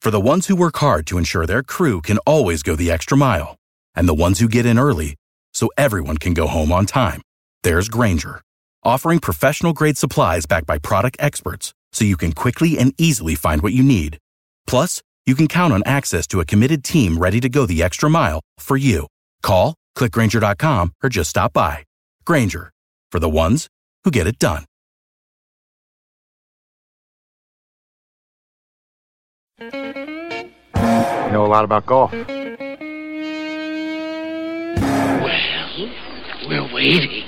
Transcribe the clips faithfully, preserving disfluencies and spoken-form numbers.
For the ones who work hard to ensure their crew can always go the extra mile, and the ones who get in early so everyone can go home on time, there's Grainger, offering professional-grade supplies backed by product experts so you can quickly and easily find what you need. Plus, you can count on access to a committed team ready to go the extra mile for you. Call, click Grainger dot com, or just stop by. Grainger, for the ones who get it done. You know a lot about golf. Well, we're waiting.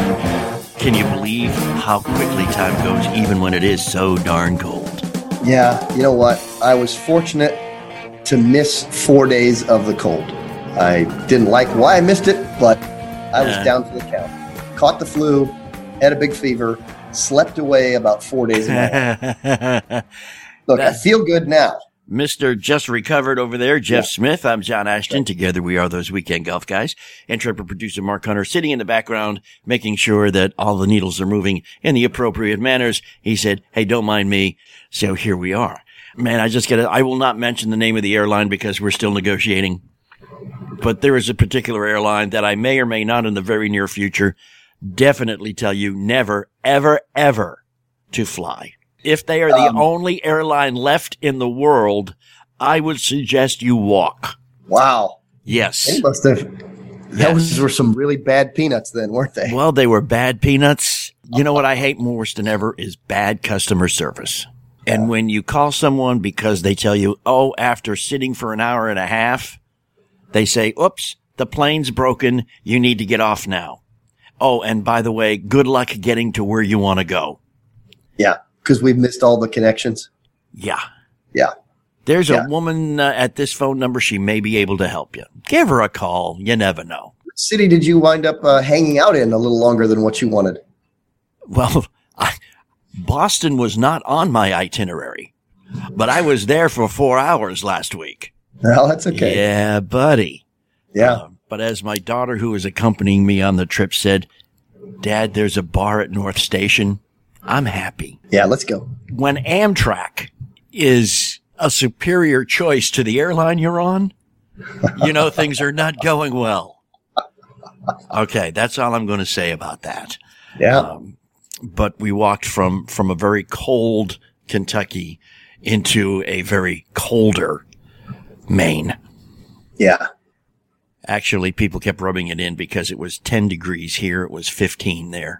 Can you believe how quickly time goes even when it is so darn cold? Yeah, you know what? I was fortunate to miss four days of the cold. I didn't like why I missed it, but I was uh, down for the count. Caught the flu, had a big fever, slept away about four days of my life. Look, I feel good now. Mister Just Recovered over there, Jeff yeah. Smith. I'm John Ashton. Together we are those Weekend Golf Guys. Intrepid producer Mark Hunter sitting in the background, making sure that all the needles are moving in the appropriate manners. He said, hey, don't mind me. So here we are. Man, I just gotta, I will not mention the name of the airline because we're still negotiating. But there is a particular airline that I may or may not in the very near future definitely tell you never, ever, ever to fly. If they are the um, only airline left in the world, I would suggest you walk. Wow. Yes. They must have. Those yes. were some really bad peanuts then, weren't they? Well, they were bad peanuts. You know what I hate worse than ever is bad customer service. And yeah. when you call someone because they tell you, oh, after sitting for an hour and a half, they say, oops, the plane's broken. You need to get off now. Oh, and by the way, good luck getting to where you want to go. Yeah. Because we've missed all the connections. Yeah. Yeah. There's yeah. a woman uh, at this phone number. She may be able to help you. Give her a call. You never know. What city did you wind up uh, hanging out in a little longer than what you wanted? Well, I, Boston was not on my itinerary, but I was there for four hours last week. Well, that's okay. Yeah, buddy. Yeah. Uh, but as my daughter, who was accompanying me on the trip, said, Dad, there's a bar at North Station. I'm happy. Yeah, let's go. When Amtrak is a superior choice to the airline you're on, you know things are not going well. Okay, that's all I'm going to say about that. Yeah. Um, but we walked from, from a very cold Kentucky into a very colder Maine. Yeah. Actually, people kept rubbing it in because it was ten degrees here. It was fifteen there.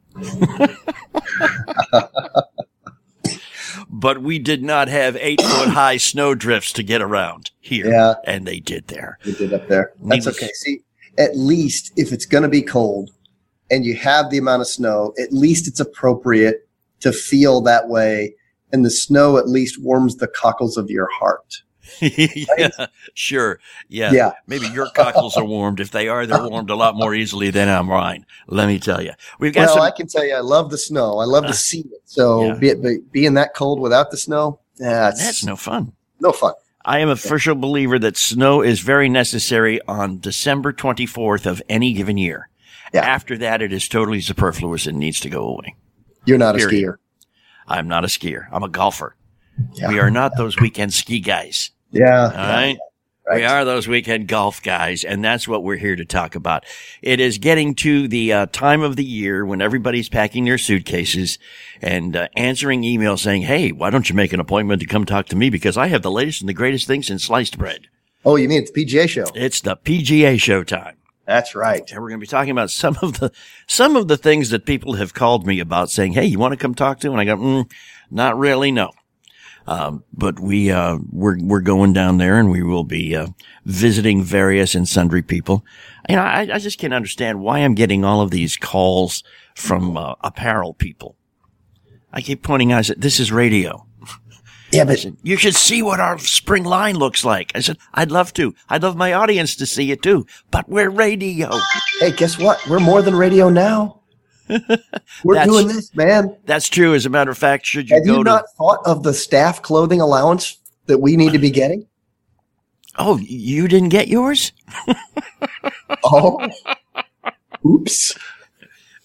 But we did not have eight foot high snow drifts to get around here. Yeah. And they did there. They did up there. That's Needless- okay. See, at least if it's going to be cold and you have the amount of snow, at least it's appropriate to feel that way. And the snow at least warms the cockles of your heart. yeah, right? Sure. Yeah. Yeah. Maybe your cockles are warmed. If they are, they're warmed a lot more easily than I'm mine. Let me tell you. We've got well, some- I can tell you, I love the snow. I love uh, to see it. So yeah. be it, be, being that cold without the snow, that's, that's no fun. No fun. I am a official believer that snow is very necessary on December twenty-fourth of any given year. Yeah. After that, it is totally superfluous and needs to go away. You're not Period. a skier. I'm not a skier. I'm a golfer. Yeah. We are not those weekend ski guys. Yeah. All right? right. We are those weekend golf guys, and that's what we're here to talk about. It is getting to the uh, time of the year when everybody's packing their suitcases and uh, answering emails saying, hey, why don't you make an appointment to come talk to me because I have the latest and the greatest things in sliced bread. Oh, you mean it's the P G A show? It's the P G A show time. That's right. And we're going to be talking about some of the some of the things that people have called me about saying, hey, you want to come talk to? And I go, mm, not really, no. Um, but we, uh, we're, we're going down there and we will be, uh, visiting various and sundry people. You know, I, I just can't understand why I'm getting all of these calls from, uh, apparel people. I keep pointing out, I said, this is radio. Yeah, but said, you should see what our spring line looks like. I said, I'd love to. I'd love my audience to see it too, but we're radio. Hey, guess what? We're more than radio now. We're That's, doing this, man. That's true. As a matter of fact, should you Have go you to, not thought of the staff clothing allowance that we need to be getting? Oh, you didn't get yours? Oh, oops.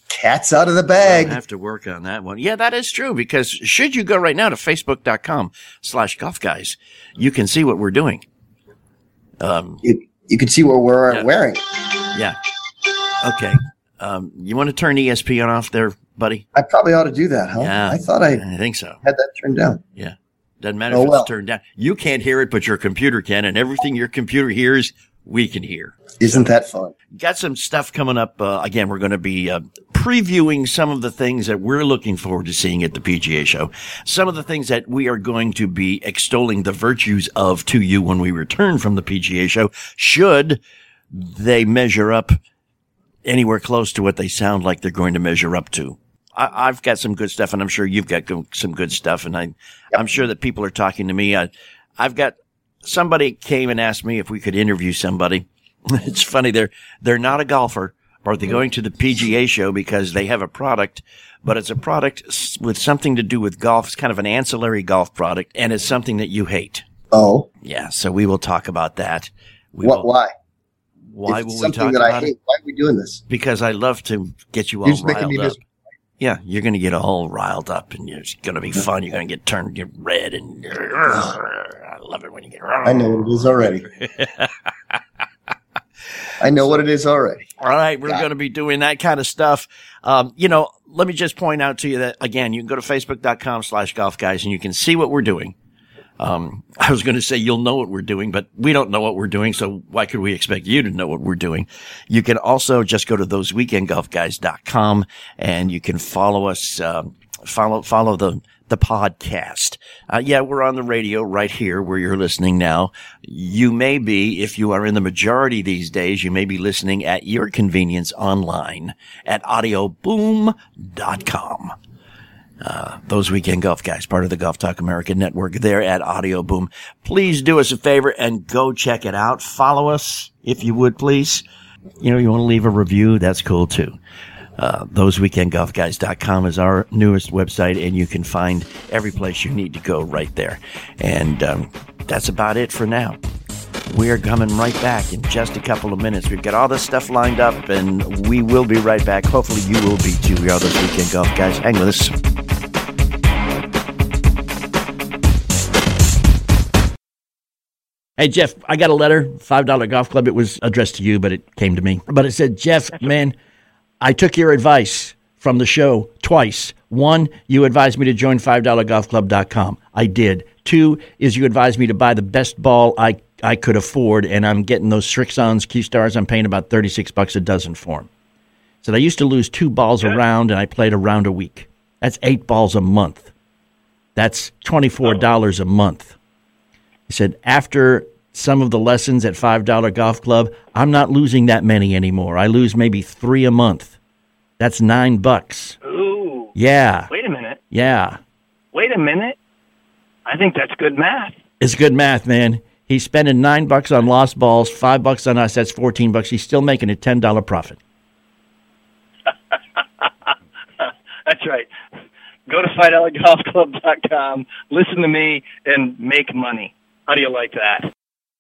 Cat's out of the bag. I'll have to work on that one. Yeah, that is true, because should you go right now to facebook.com slash golf guys, you can see what we're doing. Um, you, you can see what we're yeah. wearing. Yeah. Okay. Um, you want to turn E S P N off there, buddy? I probably ought to do that, huh? Yeah. I thought I, I think so. had that turned down. Yeah. Doesn't matter Oh, if it's well. turned down. You can't hear it, but your computer can, and everything your computer hears, we can hear. Isn't that fun? Got some stuff coming up. Uh, again, we're going to be uh, previewing some of the things that we're looking forward to seeing at the P G A show. Some of the things that we are going to be extolling the virtues of to you when we return from the P G A show, should they measure up anywhere close to what they sound like they're going to measure up to. I, I've got some good stuff, and I'm sure you've got go- some good stuff, and I, yep. I'm sure that people are talking to me. I, I've got somebody came and asked me if we could interview somebody. It's funny. They're, they're not a golfer, or they're going to the P G A show because they have a product, but it's a product with something to do with golf. It's kind of an ancillary golf product, and it's something that you hate. Oh. Yeah. So we will talk about that. We what, will, why? Why if will it's we something talk that about I hate, it? why are we doing this? Because I love to get you all You're just making riled me up. miserable. Yeah, you're going to get all riled up, and it's going to be fun. You're going to get turned, get red, and I love it when you get. I know what it is already. I know what it is already. All right, we're Got going to be doing that kind of stuff. Um, you know, let me just point out to you that, again, you can go to facebook.com slash golf guys, and you can see what we're doing. Um, I was going to say you'll know what we're doing, but we don't know what we're doing, so why could we expect you to know what we're doing? You can also just go to those weekend golf guys dot com, and you can follow us, uh, follow, follow the, the podcast. Uh, yeah, we're on the radio right here where you're listening now. You may be, if you are in the majority these days, you may be listening at your convenience online at audio boom dot com. Uh, those weekend golf guys, part of the Golf Talk America network there at Audio Boom. Please do us a favor and go check it out. Follow us if you would, please. You know, you want to leave a review, that's cool too. Uh, those weekend golf guys dot com is our newest website, and you can find every place you need to go right there. And um, that's about it for now. We are coming right back in just a couple of minutes. We've got all this stuff lined up, and we will be right back. Hopefully you will be too. We are those weekend golf guys. Hang with us. Hey, Jeff, I got a letter, five dollar Golf Club. It was addressed to you, but it came to me. But it said, Jeff, man, I took your advice from the show twice. One, you advised me to join five dollar golf club dot com. I did. Two is you advised me to buy the best ball I, I could afford, and I'm getting those Strixons, Keystars. I'm paying about thirty-six bucks a dozen for them. Said I used to lose two balls a round, and I played a round a week. That's eight balls a month. That's twenty-four dollars a month. He said, after some of the lessons at five dollar Golf Club, I'm not losing that many anymore. I lose maybe three a month. That's nine bucks. Ooh. Yeah. Wait a minute. Yeah. Wait a minute. I think that's good math. It's good math, man. He's spending nine bucks on lost balls, five bucks on us. That's fourteen bucks. He's still making a ten dollar profit. That's right. Go to five dollar golf club dot com, listen to me, and make money. How do you like that?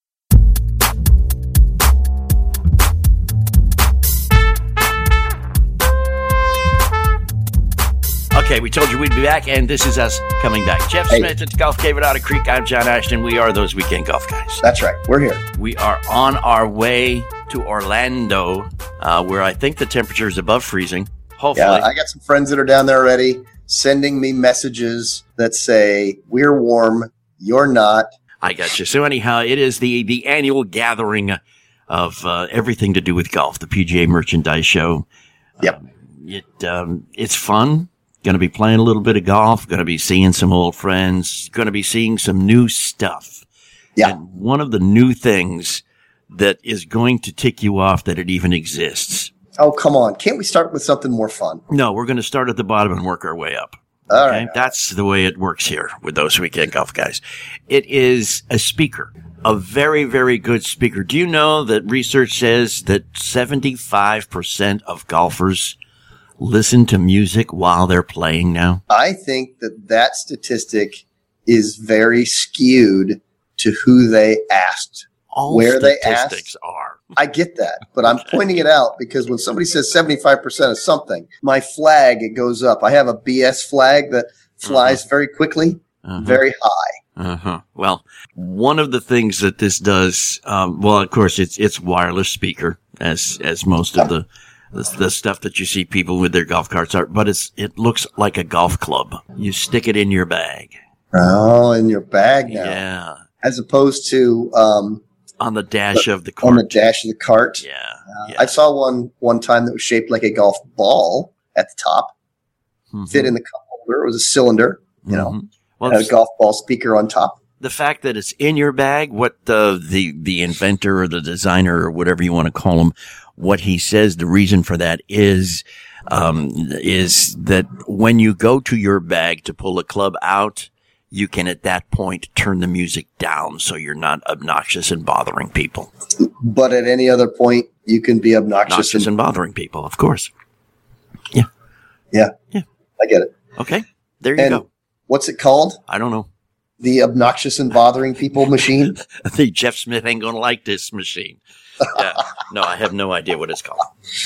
Okay, we told you we'd be back, and this is us coming back. Jeff Hey. Smith at Golf Cave at Otter Creek. I'm John Ashton. We are those weekend golf guys. That's right. We're here. We are on our way to Orlando, uh, where I think the temperature is above freezing. Hopefully. Yeah, I got some friends that are down there already sending me messages that say, we're warm, you're not. I got you. So anyhow, it is the, the annual gathering of uh, everything to do with golf, the P G A Merchandise Show. Yep. Um, it um, It's fun. Going to be playing a little bit of golf. Going to be seeing some old friends. Going to be seeing some new stuff. Yeah. And one of the new things that is going to tick you off that it even exists. Oh, come on. Can't we start with something more fun? No, we're going to start at the bottom and work our way up. All Okay? right. That's the way it works here with those weekend golf guys. It is a speaker, a very, very good speaker. Do you know that research says that seventy-five percent of golfers listen to music while they're playing now? I think that that statistic is very skewed to who they asked all where they statistics ask, are. I get that, but I'm pointing it out because when somebody says seventy-five percent of something, my flag, it goes up. I have a B S flag that flies uh-huh. very quickly, uh-huh. very high. Uh-huh. Well, one of the things that this does, um, well, of course, it's it's wireless speaker, as as most of the the, the stuff that you see people with their golf carts are, but it's it looks like a golf club. You stick it in your bag. Oh, in your bag now. Yeah. As opposed to um, on the dash the, of the cart. On the dash of the cart. Yeah, uh, yeah. I saw one one time that was shaped like a golf ball at the top, mm-hmm. fit in the cup holder. It was a cylinder, you mm-hmm. know, well, had a golf ball speaker on top. The fact that it's in your bag, what the, the, the inventor or the designer or whatever you want to call him, what he says the reason for that is, um, is that when you go to your bag to pull a club out, you can at that point turn the music down so you're not obnoxious and bothering people. But at any other point, you can be obnoxious, obnoxious and, and bothering people, of course. Yeah. Yeah. Yeah. I get it. Okay. There you and go. What's it called? I don't know. The obnoxious and bothering people machine? I think Jeff Smith ain't going to like this machine. Yeah. No, I have no idea what it's called.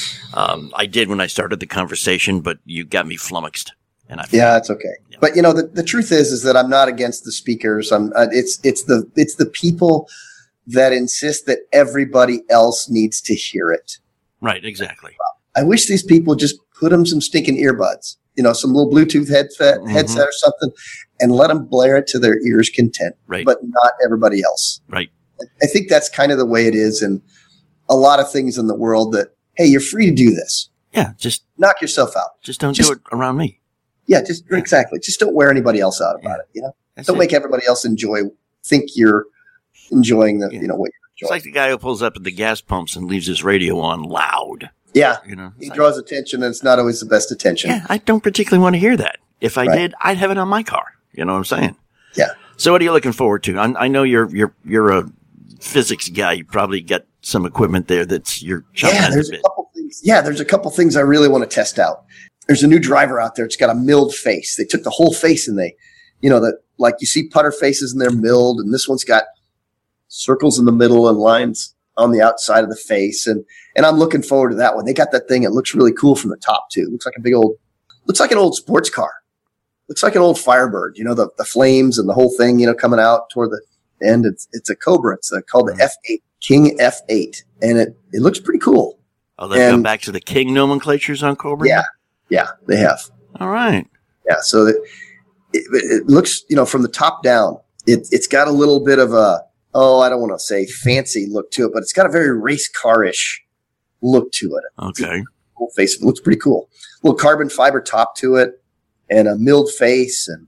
Um, I did when I started the conversation, but you got me flummoxed. And I yeah, it's okay. Yeah. But you know, the, the truth is, is that I'm not against the speakers. I'm, uh, it's, it's the, it's the people that insist that everybody else needs to hear it. Right. Exactly. I wish these people just put them some stinking earbuds, you know, some little Bluetooth headset, mm-hmm. headset or something, and let them blare it to their ears' content, right. but not everybody else. Right. I think that's kind of the way it is in a lot of things in the world that, hey, you're free to do this. Yeah. Just knock yourself out. Just don't just, do it around me. Yeah, just yeah. exactly. Just don't wear anybody else out about yeah. it. You know, That's don't it. make everybody else enjoy, think you're enjoying the, yeah. you know, what you're enjoying. It's like the guy who pulls up at the gas pumps and leaves his radio on loud. Yeah. You know, he like, draws attention and it's not always the best attention. Yeah. I don't particularly want to hear that. If I right. did, I'd have it on my car. You know what I'm saying? Yeah. So what are you looking forward to? I, I know you're, you're, you're a physics guy. You probably got some equipment there that's you're chomping yeah, at there's the a bit. couple things. Yeah. There's a couple things I really want to test out. There's a new driver out there. It's got a milled face. They took the whole face and they, you know, that like you see putter faces and they're milled, and this one's got circles in the middle and lines on the outside of the face. And, and I'm looking forward to that one. They got that thing. It looks really cool from the top too. It looks like a big old, looks like an old sports car. Looks like an old Firebird, you know, the, the flames and the whole thing, you know, coming out toward the end. It's, it's a Cobra. It's a, called the F eight, King F eight. And it, it looks pretty cool. Oh, they've gone back to the King nomenclatures on Cobra? Yeah. Yeah, they have. All right. Yeah, so it, it, it looks, you know, from the top down, it, it's got a little bit of a, oh, I don't want to say fancy look to it, but it's got a very race car-ish look to it. Okay. Cool face. It looks pretty cool. A little carbon fiber top to it and a milled face and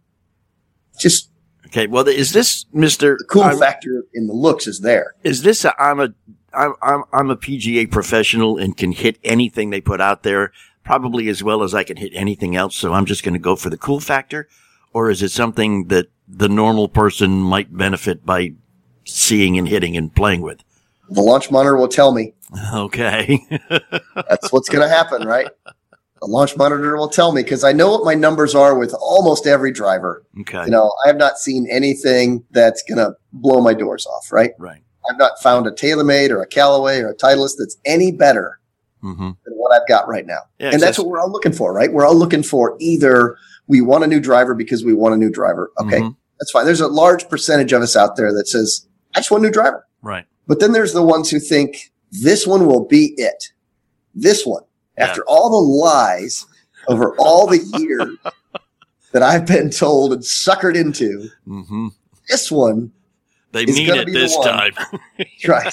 just. Okay, well, is this, Mister The cool I'm, factor in the looks is there. Is this, a, I'm a, I'm, I'm, I'm a P G A professional and can hit anything they put out there, probably as well as I can hit anything else, so I'm just going to go for the cool factor? Or is it something that the normal person might benefit by seeing and hitting and playing with? The launch monitor will tell me. Okay. That's what's going to happen, right? The launch monitor will tell me because I know what my numbers are with almost every driver. Okay. You know, I have not seen anything that's going to blow my doors off, right? Right. I've not found a TaylorMade or a Callaway or a Titleist that's any better mm-hmm. than what I've got right now. Yeah, and that's what we're all looking for, right? We're all looking for either we want a new driver because we want a new driver. Okay, mm-hmm. that's fine. There's a large percentage of us out there that says, I just want a new driver. Right. But then there's the ones who think this one will be it. This one, yeah. after all the lies over all the years that I've been told and suckered into, mm-hmm. this one They mean it this time. That's right.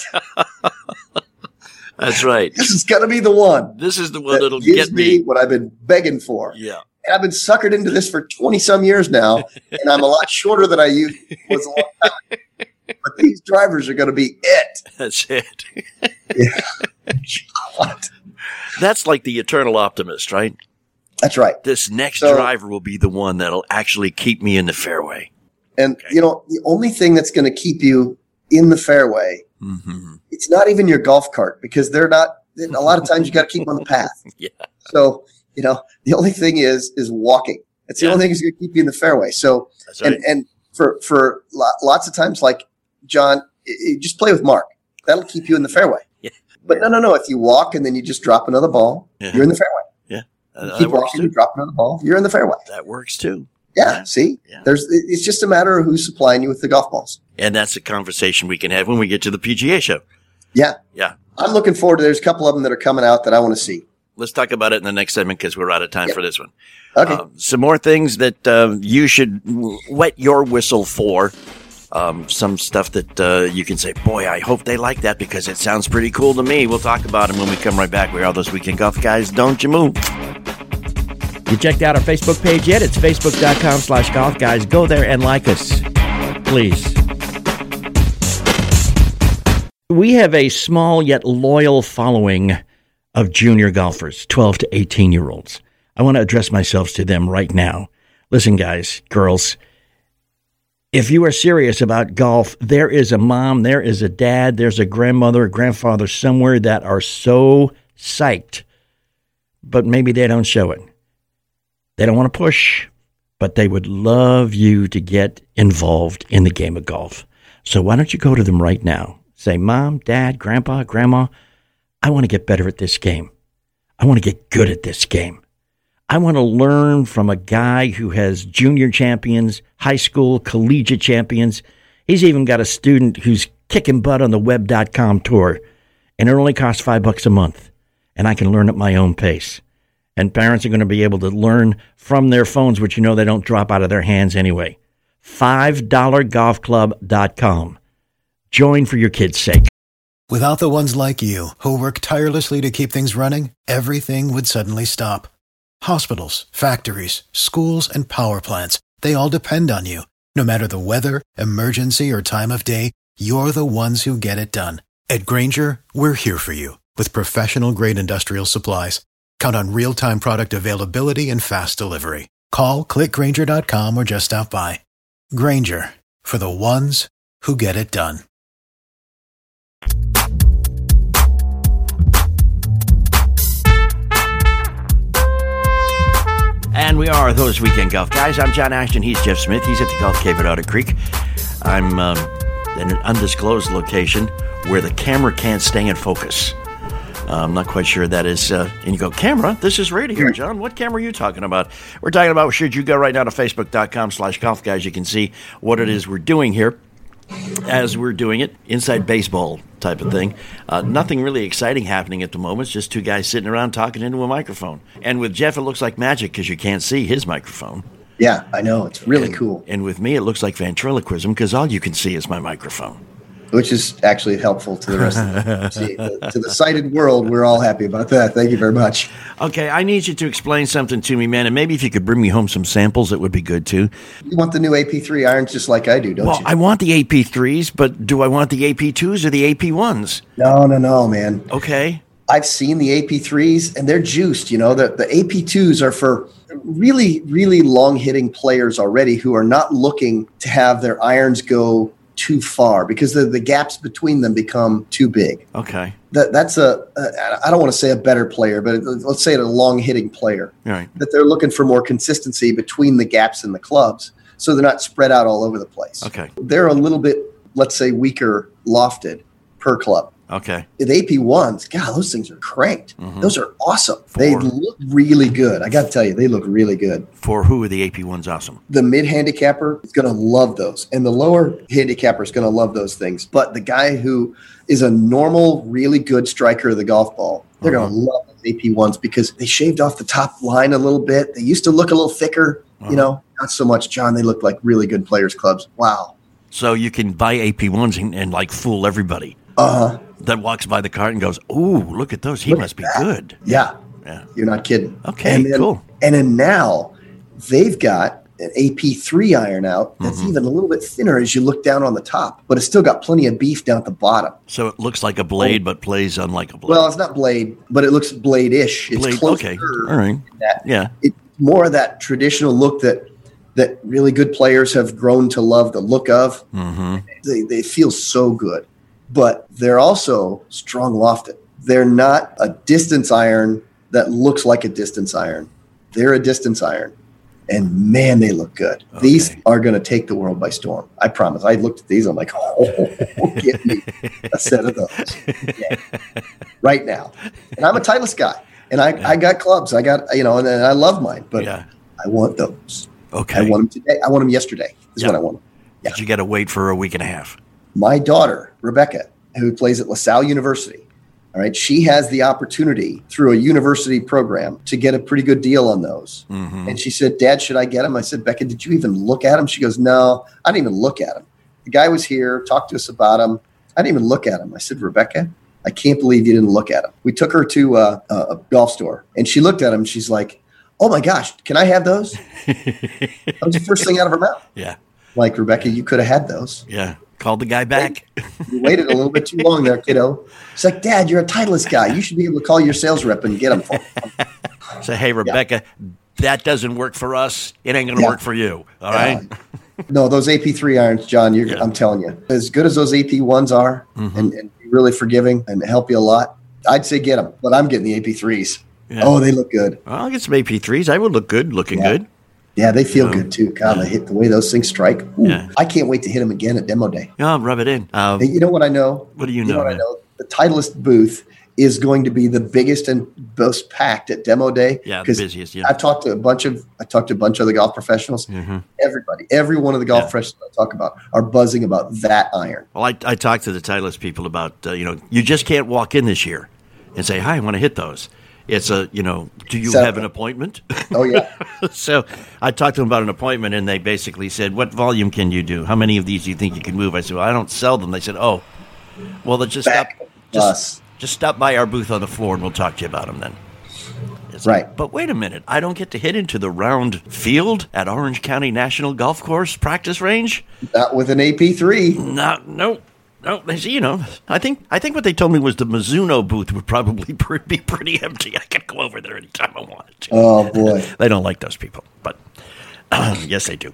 That's right. This is going to be the one. This is the one that that'll gives get me. me what I've been begging for. Yeah. And I've been suckered into this for twenty some years now, and I'm a lot shorter than I used was a long time ago. But these drivers are going to be it. That's it. Yeah. God. That's like the eternal optimist, right? That's right. This next so, driver will be the one that'll actually keep me in the fairway. And, okay. you know, the only thing that's going to keep you in the fairway, mm-hmm. it's not even your golf cart because they're not, a lot of times you got to keep them on the path. Yeah. So, you know, the only thing is, is walking. It's the yeah. only thing that's going to keep you in the fairway. So, that's right. and, and for, for lots of times, like John, it, it, just play with Mark. That'll keep you in the fairway. Yeah. But no, no, no. If you walk and then you just drop another ball, Yeah. you're in the fairway. Yeah. Uh, You that keep works walking, too. you drop another ball, you're in the fairway. That works too. Yeah, Yeah. see? Yeah. There's it's just a matter of who's supplying you with the golf balls. And that's a conversation we can have when we get to the P G A show. Yeah. Yeah. I'm looking forward to there's a couple of them that are coming out that I want to see. Let's talk about it in the next segment because we're out of time Yeah. for this one. Okay. Um, some more things that uh, you should w- wet your whistle for. Um, some stuff that uh, you can say, boy, I hope they like that because it sounds pretty cool to me. We'll talk about them when we come right back. We're all those Weekend Golf guys. Don't you move. You checked out our Facebook page yet? It's facebook.com slash golf guys. Go there and like us, please. We have a small yet loyal following of junior golfers, twelve to eighteen-year-olds. I want to address myself to them right now. Listen, guys, girls, if you are serious about golf, there is a mom, there is a dad, there's a grandmother, a grandfather somewhere that are so psyched, but maybe they don't show it. They don't want to push, but they would love you to get involved in the game of golf. So why don't you go to them right now? Say, Mom, Dad, Grandpa, Grandma, I want to get better at this game. I want to get good at this game. I want to learn from a guy who has junior champions, high school, collegiate champions. He's even got a student who's kicking butt on the web dot com tour, and it only costs five bucks a month, and I can learn at my own pace. And parents are going to be able to learn from their phones, which you know they don't drop out of their hands anyway. five dollar golf club dot com. Join for your kids' sake. Without the ones like you, who work tirelessly to keep things running, everything would suddenly stop. Hospitals, factories, schools, and power plants, they all depend on you. No matter the weather, emergency, or time of day, you're the ones who get it done. At Grainger, we're here for you with professional-grade industrial supplies. Count on real-time product availability and fast delivery. Call, click Grainger dot com, or just stop by. Grainger, for the ones who get it done. And we are those Weekend Golf guys. I'm John Ashton. He's Jeff Smith. He's at the Golf Cave at Otter Creek. I'm um, in an undisclosed location where the camera can't stay in focus. Uh, I'm not quite sure that is. Uh, and you go, camera? This is radio, John. What camera are you talking about? We're talking about, should you go right now to facebook.com slash golf guys, you can see what it is we're doing here as we're doing it. Inside baseball type of thing. Uh, nothing really exciting happening at the moment. It's just two guys sitting around talking into a microphone. And with Jeff, it looks like magic because you can't see his microphone. Yeah, I know. It's really and, cool. And with me, it looks like ventriloquism because all you can see is my microphone. Which is actually helpful to the rest of the, see, the to the sighted world. We're all happy about that. Thank you very much. Okay, I need you to explain something to me, man, and maybe if you could bring me home some samples, it would be good too. You want the new A P three irons just like I do, don't well, you? Well, I want the A P threes, but do I want the A P twos or the A P ones? No, no, no, man. Okay. I've seen the A P threes, and they're juiced. You know, the, the A P twos are for really, really long-hitting players already who are not looking to have their irons go too far because the, the gaps between them become too big. Okay. That That's a, a, I don't want to say a better player, but let's say it a long-hitting player. Right. That they're looking for more consistency between the gaps in the clubs so they're not spread out all over the place. Okay. They're a little bit, let's say, weaker lofted per club. Okay. The A P ones, God, those things are cranked. Mm-hmm. Those are awesome. For, they look really good. I got to tell you, they look really good. For who are the A P ones awesome? The mid-handicapper is going to love those. And the lower handicapper is going to love those things. But the guy who is a normal, really good striker of the golf ball, they're uh-huh. going to love those A P ones because they shaved off the top line a little bit. They used to look a little thicker. Uh-huh. You know, not so much, John. They look like really good players' clubs. Wow. So you can buy A P ones and, and like fool everybody. Uh-huh. That walks by the cart and goes, ooh, look at those. He look must be that. good. Yeah. Yeah. You're not kidding. Okay, and then, cool. And then now they've got an A P three iron out that's mm-hmm. even a little bit thinner as you look down on the top, but it's still got plenty of beef down at the bottom. So it looks like a blade, oh. but plays unlike a blade. Well, it's not blade, but it looks blade-ish. It's blade, close okay. All right. That. Yeah. It's more of that traditional look that that really good players have grown to love the look of. Mm-hmm. They, they feel so good. But they're also strong lofted. They're not a distance iron that looks like a distance iron. They're a distance iron. And man, they look good. Okay. These are going to take the world by storm. I promise. I looked at these. I'm like, oh, get me a set of those yeah. right now. And I'm a Titleist guy, and I, yeah. I got clubs. I got, you know, and, and I love mine, but yeah. I want those. Okay. I want them today. I want them yesterday is yeah. what I want. Yeah. But you got to wait for a week and a half. My daughter, Rebecca, who plays at LaSalle University, all right, she has the opportunity through a university program to get a pretty good deal on those. Mm-hmm. And she said, Dad, should I get them? I said, Becca, did you even look at them? She goes, no, I didn't even look at them. The guy was here, talked to us about them. I didn't even look at them. I said, Rebecca, I can't believe you didn't look at them. We took her to uh, a golf store, and she looked at them. She's like, oh, my gosh, can I have those? That was the first thing out of her mouth. Yeah. Like, Rebecca, you could have had those. Yeah. Called the guy back. You waited a little bit too long there, kiddo. It's like, Dad, you're a Titleist guy. You should be able to call your sales rep and get them for me. Say, hey, Rebecca, yeah. that doesn't work for us. It ain't going to yeah. work for you. All yeah. right? No, those A P three irons, John, you're, yeah. I'm telling you, as good as those A P ones are mm-hmm. and, and really forgiving and help you a lot, I'd say get them. But I'm getting the A P threes. Yeah. Oh, they look good. Well, I'll get some A P threes. I would look good, looking yeah. good. Yeah, they feel you know, good too. God, they hit the way those things strike. Ooh, yeah. I can't wait to hit them again at demo day. Yeah, I'll rub it in. Uh, hey, you know what I know? What do you, you know? know what I know? The Titleist booth is going to be the biggest and most packed at demo day. Yeah, the busiest. Yeah, I've talked to a bunch of I talked to a bunch of the golf professionals. Mm-hmm. Everybody, every one of the golf yeah. professionals I talk about are buzzing about that iron. Well, I I talked to the Titleist people about uh, you know you just can't walk in this year and say, hi, I want to hit those. It's a, you know, do you so, have an appointment? Oh, yeah. So I talked to them about an appointment, and they basically said, what volume can you do? How many of these do you think you can move? I said, well, I don't sell them. They said, oh, well, then just Back stop just, just stop by our booth on the floor, and we'll talk to you about them then. It's right. Like, but wait a minute. I don't get to hit into the round field at Orange County National Golf Course practice range? Not with an A P three. Not, no. No, they see, you know, I think I think what they told me was the Mizuno booth would probably be pretty empty. I could go over there anytime I wanted to. Oh, boy. They don't like those people, but uh, yes, they do.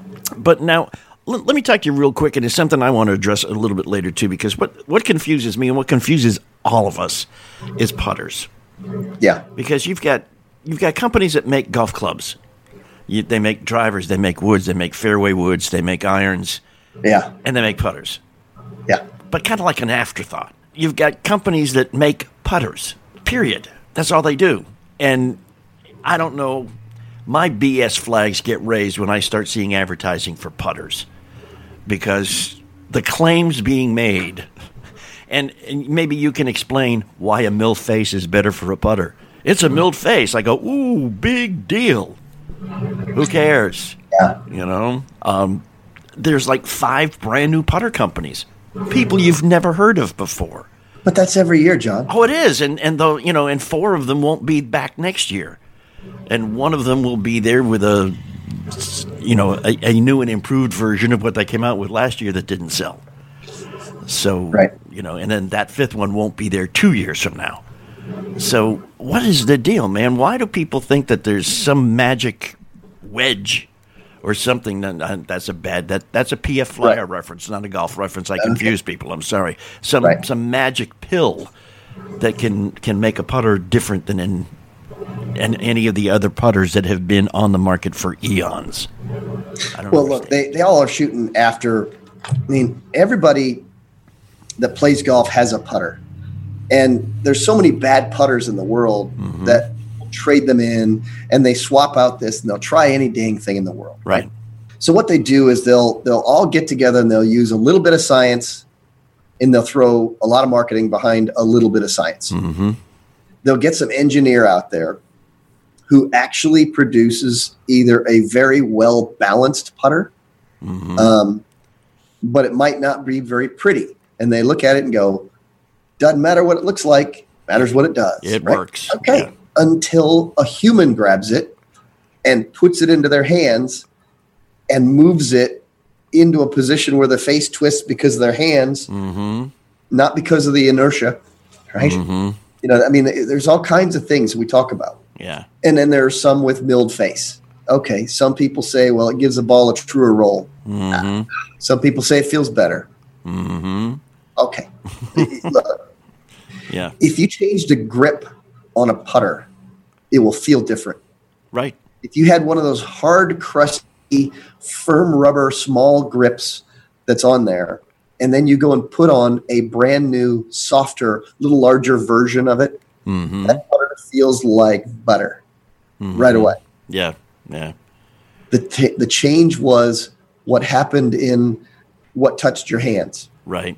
But now, l- let me talk to you real quick, and it's something I want to address a little bit later, too, because what, what confuses me and what confuses all of us is putters. Yeah. Because you've got you've got companies that make golf clubs. You, they make drivers, they make woods, they make fairway woods, they make irons. Yeah. And they make putters. Yeah. But kind of like an afterthought. You've got companies that make putters, period. That's all they do. And I don't know, my B S flags get raised when I start seeing advertising for putters. Because the claims being made, and, and maybe you can explain why a milled face is better for a putter. It's a milled face. I go, ooh, big deal. Who cares? Yeah. You know? Um, there's like five brand new putter companies. People you've never heard of before. But that's every year, John. Oh, it is. And and though, you know, and four of them won't be back next year. And one of them will be there with a, you know, a, a new and improved version of what they came out with last year that didn't sell. So, right. you know, and then that fifth one won't be there two years from now. So what is the deal, man? Why do people think that there's some magic wedge or something? That, that's a bad, that that's a P F Flyer right. reference, not a golf reference. I confuse okay. people. I'm sorry. Some right. some magic pill that can, can make a putter different than in and any of the other putters that have been on the market for eons. I don't well, understand. Look, they, they all are shooting after, I mean, everybody that plays golf has a putter. And there's so many bad putters in the world mm-hmm. that trade them in and they swap out this and they'll try any dang thing in the world. Right. So what they do is they'll they'll all get together and they'll use a little bit of science and they'll throw a lot of marketing behind a little bit of science. Mm-hmm. They'll get some engineer out there who actually produces either a very well balanced putter, mm-hmm. um, but it might not be very pretty. And they look at it and go, doesn't matter what it looks like, matters what it does. It right? works. Okay. Yeah. Until a human grabs it and puts it into their hands and moves it into a position where the face twists because of their hands, mm-hmm. not because of the inertia, right? Mm-hmm. You know, I mean, there's all kinds of things we talk about. Yeah. And then there are some with milled face. Okay. Some people say, well, it gives the ball a truer roll. Mm-hmm. Some people say it feels better. Mm-hmm. Okay. Look, yeah. If you change the grip on a putter, it will feel different. Right. if you had one of those hard, crusty, firm rubber small grips that's on there, and then you go and put on a brand new, softer, little larger version of it, mm-hmm. that putter feels like butter mm-hmm. right away. Yeah, yeah. The t- the change was what happened in what touched your hands. Right.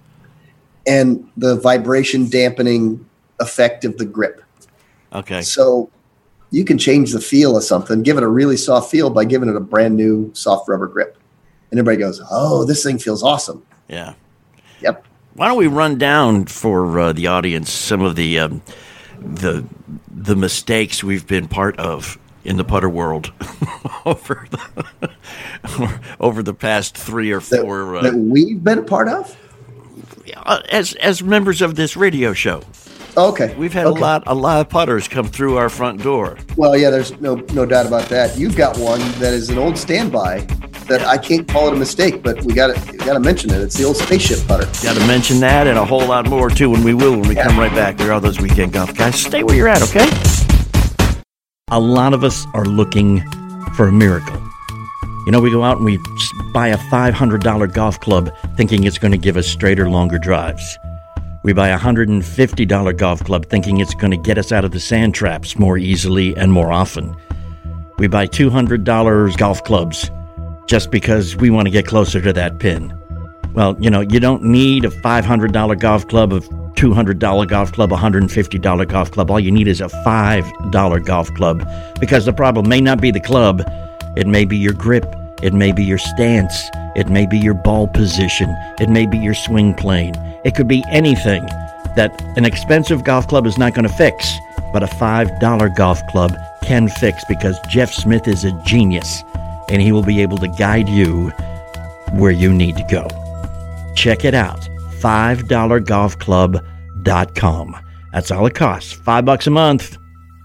And the vibration dampening effect of the grip. Okay. So you can change the feel of something, give it a really soft feel by giving it a brand new soft rubber grip. And everybody goes, oh, this thing feels awesome. Yeah. Yep. Why don't we run down for uh, the audience some of the um, the the mistakes we've been part of in the putter world over the over the past three or four that, uh, that we've been a part of as as members of this radio show. Okay, we've had okay. a lot a lot of putters come through our front door. Well, yeah, there's no no doubt about that. You've got one that is an old standby that I can't call it a mistake, but we got to got to mention it. It's the old spaceship putter. Got to mention that and a whole lot more too, and we will when we yeah. come right back. There are those weekend golf guys. Stay where you're at, okay? A lot of us are looking for a miracle. You know, we go out and we buy a five hundred dollars golf club thinking it's going to give us straighter, longer drives. We buy a one hundred fifty dollars golf club thinking it's going to get us out of the sand traps more easily and more often. We buy two hundred dollars golf clubs just because we want to get closer to that pin. Well, you know, you don't need a five hundred dollars golf club, a two hundred dollars golf club, a one hundred fifty dollars golf club. All you need is a five dollars golf club, because the problem may not be the club. It may be your grip. It may be your stance. It may be your ball position. It may be your swing plane. It could be anything that an expensive golf club is not going to fix, but a five dollars golf club can fix, because Jeff Smith is a genius, and he will be able to guide you where you need to go. Check it out, five dollar golf club dot com. That's all it costs, five bucks a month.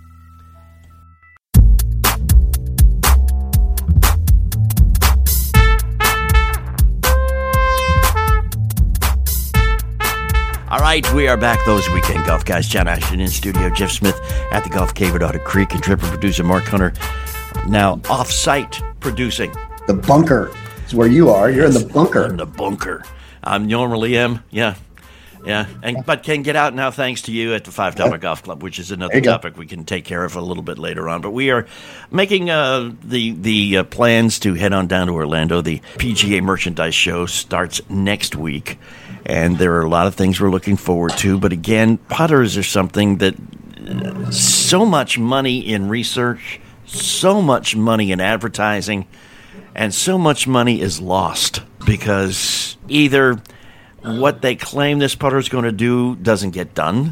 All right, we are back, those weekend golf guys. John Ashton in studio, Jeff Smith at the Golf Cave at Otter Creek, and Tripper producer Mark Hunter now off-site producing. The bunker is where you are. You're in the bunker. I'm in the bunker. I normally am, yeah. Yeah, and but can get out now thanks to you at the five dollar Golf Club, which is another topic we can take care of a little bit later on. But we are making uh, the the uh, plans to head on down to Orlando. The P G A Merchandise Show starts next week, and there are a lot of things we're looking forward to. But again, putters are something that uh, so much money in research, so much money in advertising, and so much money is lost because either what they claim this putter is going to do doesn't get done,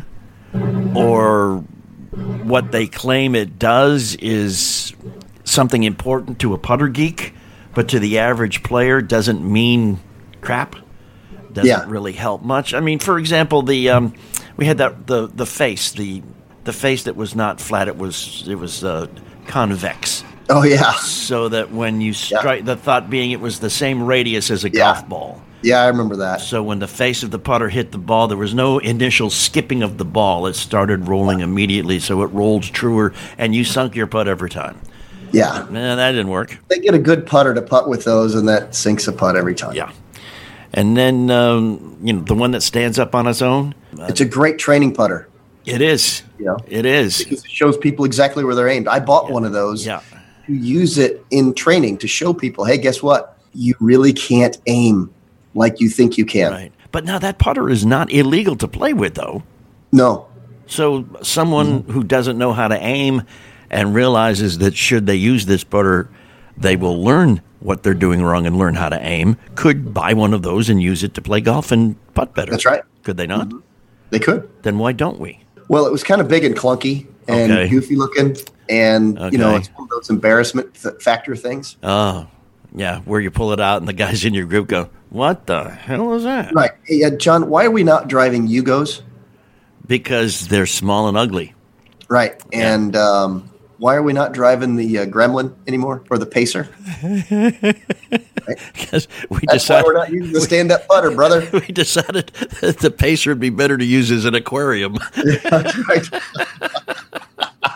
or what they claim it does is something important to a putter geek, but to the average player doesn't mean crap, doesn't yeah. really help much. I mean, for example, the um, we had that the the face, the the face that was not flat, it was it was uh, convex. Oh yeah. So that when you strike, yeah. the thought being it was the same radius as a yeah. golf ball. Yeah, I remember that. So when the face of the putter hit the ball, there was no initial skipping of the ball. It started rolling immediately, so it rolled truer, and you sunk your putt every time. Yeah. Nah, that didn't work. They get a good putter to putt with those, and that sinks a putt every time. Yeah. And then, um, you know, the one that stands up on its own. Uh, it's a great training putter. It is. You know, it is. Because it shows people exactly where they're aimed. I bought yeah. one of those yeah. to use it in training to show people, hey, guess what? You really can't aim like you think you can. Right. But now that putter is not illegal to play with, though. No. So someone mm-hmm. who doesn't know how to aim and realizes that should they use this putter, they will learn what they're doing wrong and learn how to aim, could buy one of those and use it to play golf and putt better. That's right. Could they not? Mm-hmm. They could. Then why don't we? Well, it was kind of big and clunky and okay. goofy looking, and, okay. you know, it's one of those embarrassment th- factor things. Oh, yeah, where you pull it out and the guys in your group go, what the hell is that? Right. Hey, uh, John, why are we not driving Yugos? Because they're small and ugly. Right. Yeah. And um, why are we not driving the uh, Gremlin anymore, or the Pacer? Right? Because we That's decided why we're not using the stand-up putter, brother. We decided that the Pacer would be better to use as an aquarium. That's right.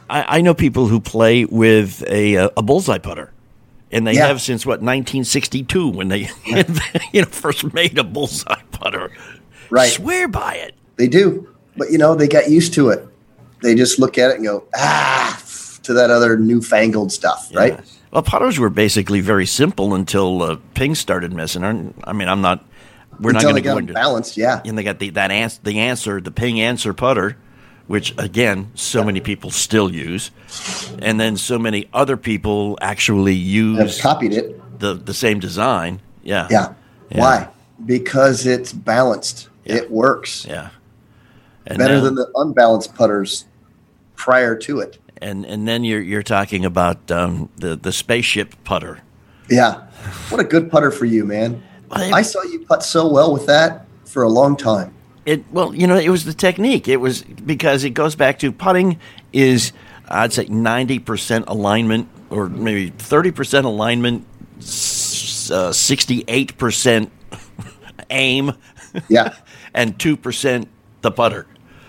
I, I know people who play with a a bullseye putter, and they yeah. have since what nineteen sixty-two when they yeah. you know first made a bullseye putter. Right, swear by it. They do, but you know they got used to it. They just look at it and go ah to that other newfangled stuff, yeah. right? Well, putters were basically very simple until uh, ping started messing. I mean, I'm not. We're until not going to go into balanced, yeah. And they got the that ans- the answer, the ping answer putter, which again, so many people still use, and then so many other people actually use have copied it. The the same design, yeah. yeah. Yeah. Why? Because it's balanced. Yeah. It works. Yeah. And better now, than the unbalanced putters prior to it. And and then you're you're talking about um, the the spaceship putter. Yeah, what a good putter for you, man. Well, it, I saw you putt so well with that for a long time. It well, you know, it was the technique. It was because it goes back to putting is I'd say ninety percent alignment, or maybe thirty percent alignment, uh, sixty-eight percent aim, yeah, and two percent the putter.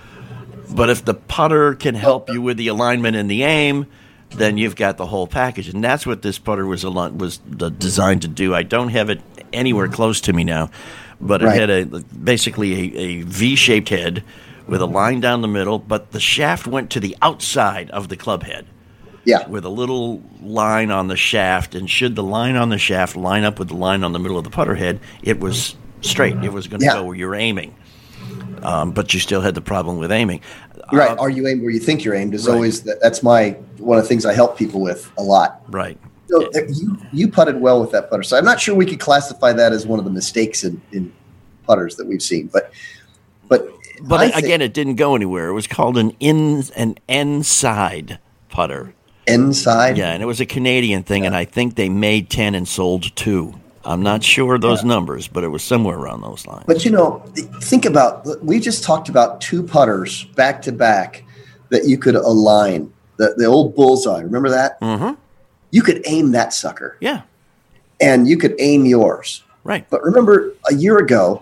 But if the putter can help you with the alignment and the aim, then you've got the whole package. And that's what this putter was a lot, was designed to do. I don't have it anywhere close to me now, but it right. had a basically a, a V-shaped head with a line down the middle, but the shaft went to the outside of the club head. Yeah. With a little line on the shaft, and should the line on the shaft line up with the line on the middle of the putter head, it was straight. It was going to yeah. go where you're aiming. Um, but you still had the problem with aiming. Right. Uh, Are you aimed where you think you're aimed is right. always, the, that's my, one of the things I help people with a lot. Right. So you, you putted well with that putter. So I'm not sure we could classify that as one of the mistakes in, in putters that we've seen, but, but, but I again, think, it didn't go anywhere. It was called an in, an inside putter. Inside? Yeah. And it was a Canadian thing. Yeah. And I think they made ten and sold two. I'm not sure those yeah. numbers, but it was somewhere around those lines. But, you know, think about, we just talked about two putters back to back that you could align. The, the old bullseye, remember that? Mm-hmm. You could aim that sucker. Yeah. And you could aim yours. Right. But remember, a year ago,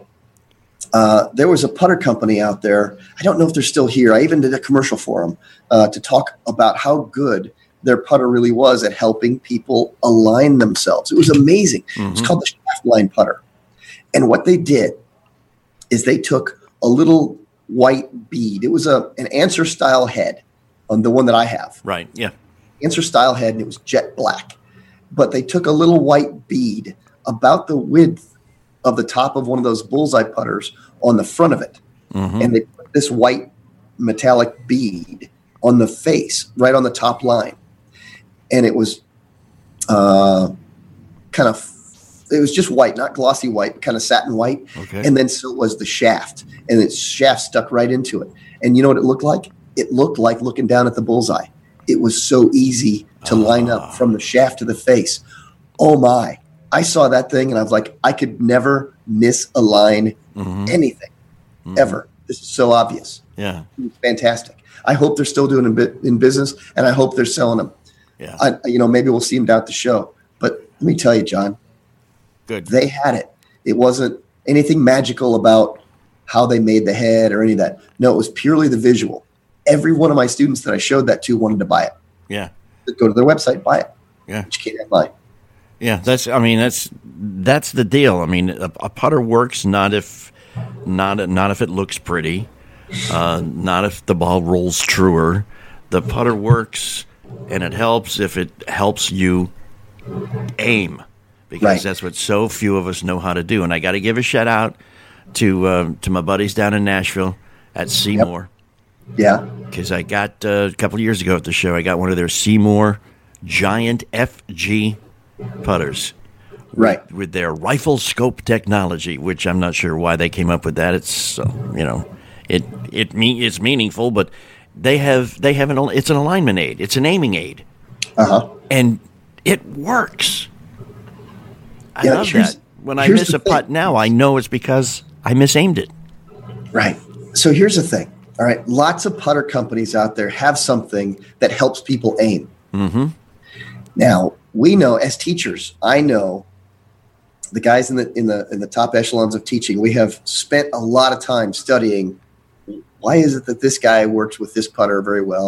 uh, there was a putter company out there. I don't know if they're still here. I even did a commercial for them uh, to talk about how good their putter really was at helping people align themselves. It was amazing. Mm-hmm. It's called the shaft line putter. And what they did is they took a little white bead. It was a an answer style head on the one that I have. Right. Yeah. Answer style head, and it was jet black. But they took a little white bead about the width of the top of one of those bullseye putters on the front of it. Mm-hmm. And they put this white metallic bead on the face, right on the top line. And it was uh, kind of, it was just white, not glossy white, but kind of satin white. Okay. And then so was the shaft. And its shaft stuck right into it. And you know what it looked like? It looked like looking down at the bullseye. It was so easy to uh. line up from the shaft to the face. Oh, my. I saw that thing, and I was like, I could never misalign mm-hmm. anything, mm-hmm. ever. This is so obvious. Yeah. It's fantastic. I hope they're still doing it in business, and I hope they're selling them. Yeah. I, you know, maybe we'll see them down at the show. But let me tell you, John, good. They had it. It wasn't anything magical about how they made the head or any of that. No, it was purely the visual. Every one of my students that I showed that to wanted to buy it. Yeah. Go to their website, buy it. Yeah. But you can't buy. Yeah, that's. I mean, that's that's the deal. I mean, a, a putter works not if not not if it looks pretty, uh, not if the ball rolls truer. The putter works, and it helps if it helps you aim, because right. that's what so few of us know how to do. And I got to give a shout out to uh, to my buddies down in Nashville at Seymour. Yep. Yeah, because I got uh, a couple of years ago at the show, I got one of their Seymour Giant F G putters, right, with, with their rifle scope technology, which I'm not sure why they came up with that. It's uh, you know, it it mean it's meaningful, but they have they have an it's an alignment aid, it's an aiming aid, uh-huh. and it works. I yeah, love that. When I miss a putt thing. Now, I know it's because I misaimed it. Right. So here's the thing. All right, lots of putter companies out there have something that helps people aim. Mm-hmm. Now, we know as teachers, I know the guys in the in the in the top echelons of teaching, we have spent a lot of time studying why is it that this guy works with this putter very well and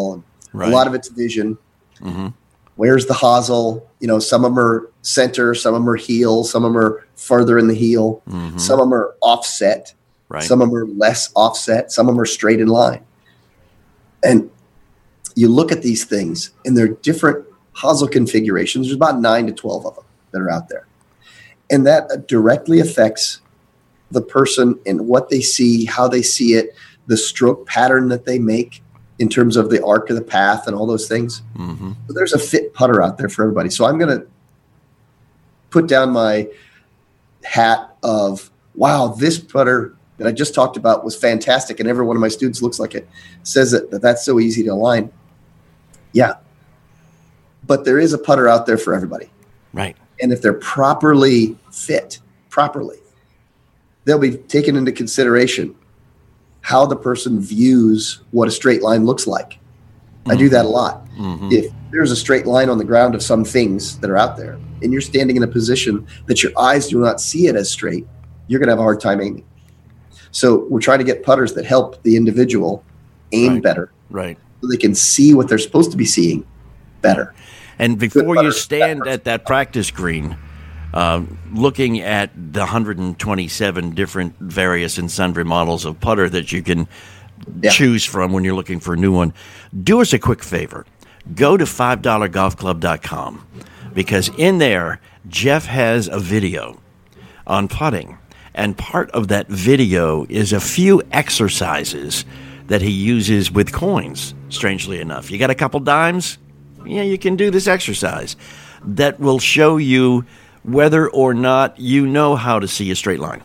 Right. A lot of it's vision. Mm-hmm. Where's the hosel? You know, some of them are center, some of them are heel, some of them are further in the heel, Mm-hmm. some of them are offset, Right. some of them are less offset, some of them are straight in line. And you look at these things, and they're different hosel configurations. There's about nine to twelve of them that are out there. And that directly affects the person and what they see, how they see it, the stroke pattern that they make in terms of the arc of the path and all those things. Mm-hmm. So there's a fit putter out there for everybody. So I'm going to put down my hat of, wow, this putter that I just talked about was fantastic, and every one of my students looks like it, says that, that that's so easy to align. Yeah. But there is a putter out there for everybody. Right. And if they're properly fit, properly, they'll be taken into consideration how the person views what a straight line looks like. Mm-hmm. I do that a lot. Mm-hmm. If there's a straight line on the ground of some things that are out there, and you're standing in a position that your eyes do not see it as straight, you're going to have a hard time aiming. So we're trying to get putters that help the individual aim right. better. Right. So they can see what they're supposed to be seeing better. And before you stand at that practice green, uh, looking at the one hundred twenty-seven different various and sundry models of putter that you can yeah. choose from when you're looking for a new one, do us a quick favor. Go to five dollar golf club dot com, because in there, Jeff has a video on putting. And part of that video is a few exercises that he uses with coins, strangely enough. You got a couple dimes? Yeah, you can do this exercise that will show you whether or not you know how to see a straight line.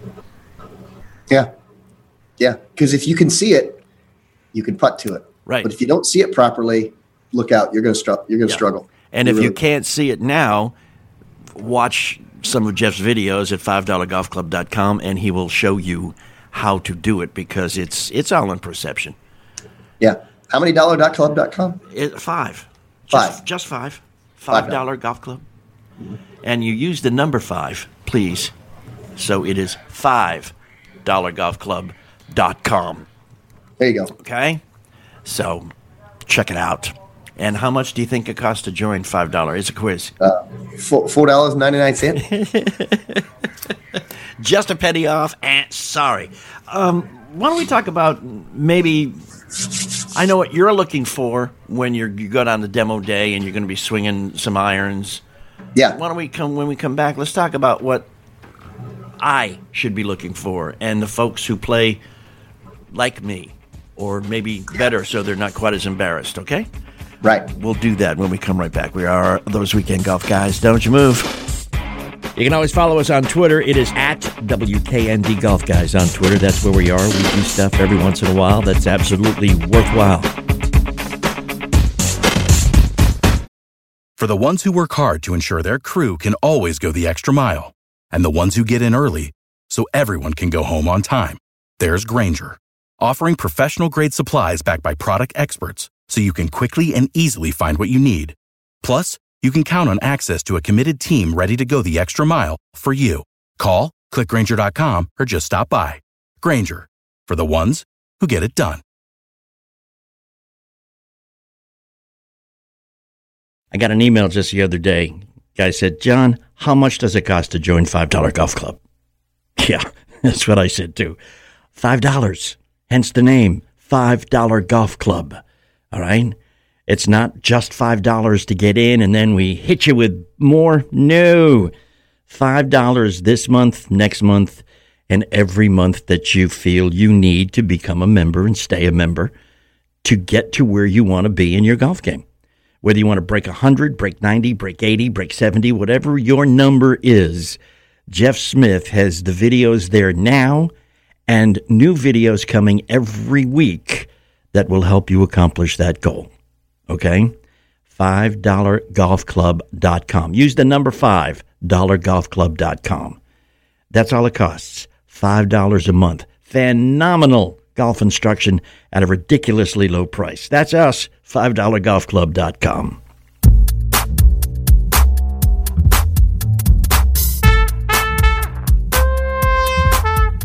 Yeah. Yeah. Because if you can see it, you can putt to it. Right. But if you don't see it properly, look out. You're going to str- you're going to yeah. struggle. And you're if really- you can't see it now, watch some of Jeff's videos at five dollar golf club dot com, and he will show you how to do it, because it's it's all in perception. Yeah. How many dollar dot club dot com? It, five. Five. Just, just five. Five dollar golf club. Mm-hmm. And you use the number five, please. So it is five dollar golf club dot com. There you go. Okay? So check it out. And how much do you think it costs to join five dollars? It's a quiz. Uh, four dollars and ninety-nine cents. Just a penny off. And sorry. Um, why don't we talk about maybe, I know what you're looking for when you're, you go down the demo day and you're going to be swinging some irons. Yeah. Why don't we come, when we come back, let's talk about what I should be looking for, and the folks who play like me, or maybe better, so they're not quite as embarrassed, okay? Right. We'll do that when we come right back. We are Those Weekend Golf Guys. Don't you move. You can always follow us on Twitter. It is at W K N D Golf Guys on Twitter. That's where we are. We do stuff every once in a while that's absolutely worthwhile. For the ones who work hard to ensure their crew can always go the extra mile, and the ones who get in early so everyone can go home on time, there's Grainger, offering professional-grade supplies backed by product experts so you can quickly and easily find what you need. Plus, you can count on access to a committed team ready to go the extra mile for you. Call, click Grainger dot com, or just stop by. Grainger, for the ones who get it done. I got an email just the other day. Guy said, John, how much does it cost to join five dollar Golf Club? Yeah, that's what I said too. five dollars, hence the name, five dollar Golf Club. All right? It's not just five dollars to get in and then we hit you with more. No. five dollars this month, next month, and every month that you feel you need to become a member and stay a member to get to where you want to be in your golf game. Whether you want to break one hundred, break ninety, break eighty, break seventy, whatever your number is, Jeff Smith has the videos there now and new videos coming every week that will help you accomplish that goal. Okay? five dollar golf club dot com. Use the number five, dollar golf club dot com. That's all it costs. five dollars a month. Phenomenal golf instruction at a ridiculously low price. That's us, five dollar golf club dot com.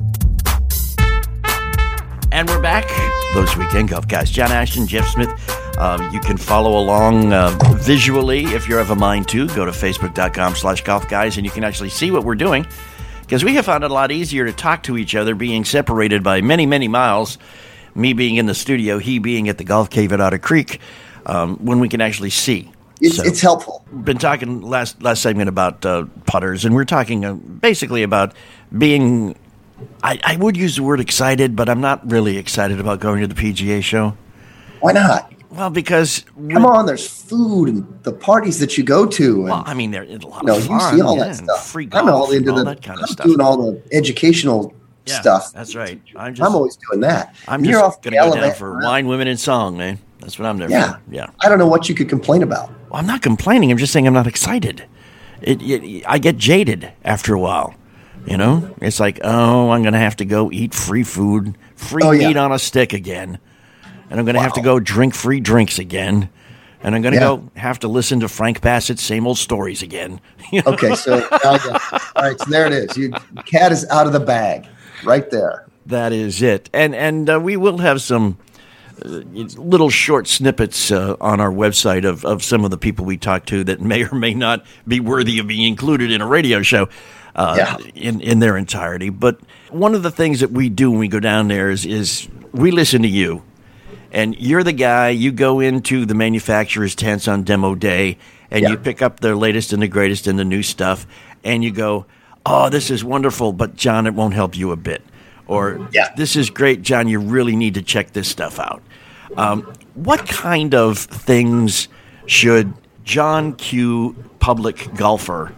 And we're back. Those Weekend Golf Guys. John Ashton, Jeff Smith. Uh, you can follow along uh, visually if you have a mind to. Go to facebook.com slash golf guys, and you can actually see what we're doing. Because we have found it a lot easier to talk to each other being separated by many, many miles. Me being in the studio, he being at the golf cave at Otter Creek, um, when we can actually see. It's, so, it's helpful. Been talking last last segment about uh, putters, and we're talking uh, basically about being, I, I would use the word excited, but I'm not really excited about going to the P G A show. Why not? Well, because... Come on, there's food and the parties that you go to. And, well, I mean, there's a lot you know, of fun. You see all yeah, that stuff. Free golf I'm all into all the, that kind I'm of stuff. doing all the educational yeah, stuff. That's right. I'm, just, I'm always doing that. I'm and just you're off going to go down Alabama, for wine, women, and song, man. That's what I'm there yeah. for. Yeah. I don't know what you could complain about. Well, I'm not complaining. I'm just saying I'm not excited. It, it, I get jaded after a while. You know? It's like, oh, I'm going to have to go eat free food, free oh, yeah. meat on a stick again. And I'm going to wow. have to go drink free drinks again. And I'm going to yeah. go have to listen to Frank Bassett's same old stories again. You know? Okay, so all right, so there it is. You, cat is out of the bag, right there. That is it. And and uh, we will have some uh, little short snippets uh, on our website of, of some of the people we talk to that may or may not be worthy of being included in a radio show uh, yeah. in, in their entirety. But one of the things that we do when we go down there is, is we listen to you. And you're the guy, you go into the manufacturer's tents on demo day, and yeah. you pick up their latest and the greatest and the new stuff, and you go, oh, this is wonderful, but John, it won't help you a bit. Or, yeah. this is great, John, you really need to check this stuff out. Um, what kind of things should John Q. Public Golfer,